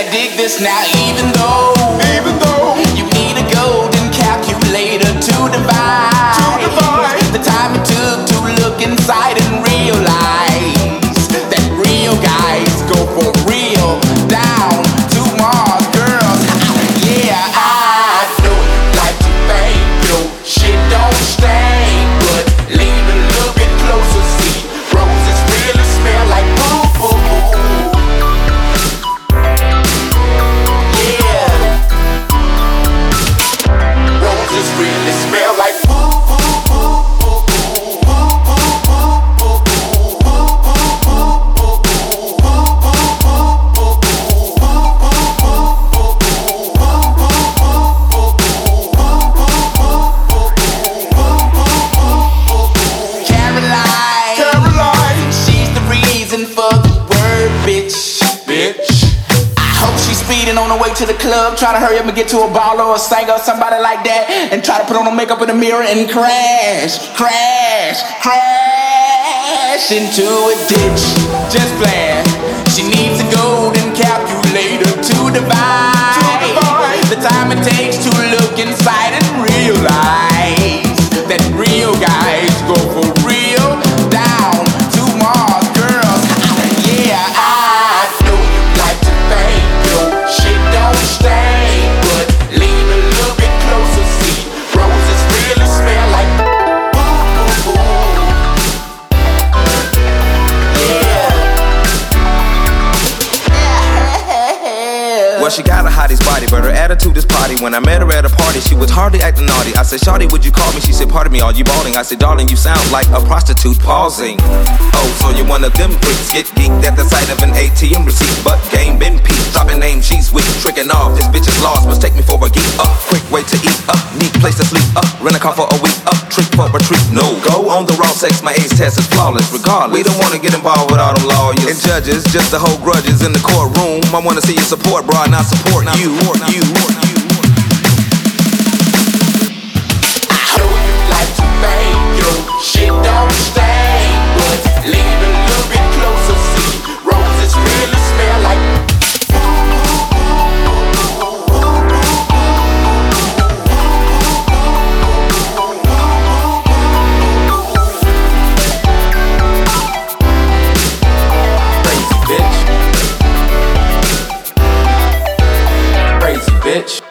dig this now, even though you need a golden calculator to divide the time it took to look inside and realize that real guys go for real down to Mars, girls. Yeah, I know you like to think your shit don't stink, but lean a little bit closer, see roses really smell like poo-poo. Really smell like Caroline, she's the reason for the word bitch. I hope she's speeding on her way to the club, trying to hurry up and get to a baller or a singer or somebody like that, and try to put on her makeup in the mirror and crash into a ditch. Just playing. She needs a golden calculator to divide the time it takes to look inside and realize that real guys go for real down to Mars, girls. Yeah, I know you like to think your shit don't stink, but lean a little bit closer, see roses really smell like Well, she got a hottie's body, but her attitude is potty. When I met her at a party, she was hardly acting naughty. I said, Shawty, would you call me? She said, pardon me, are you balling? I said, darling, you sound like a prostitute pausing. Oh, so you're one of them freaks. Get geeked at the sight of an ATM receipt, but game been peaked. Dropping name, she's weak, tricking off. This bitch is lost, must take me for a geek. Quick way to eat, neat place to sleep. Rent a car for a week, trick for a treat. No, go on the raw sex, my age test is flawless. Regardless, we don't wanna get involved with all them lawyers and judges, just to hold grudges in the courtroom. I wanna see you support, bro, not support you. I know you like to think your shit don't stink, but lean a little bit closer, see roses really smell like crazy bitch.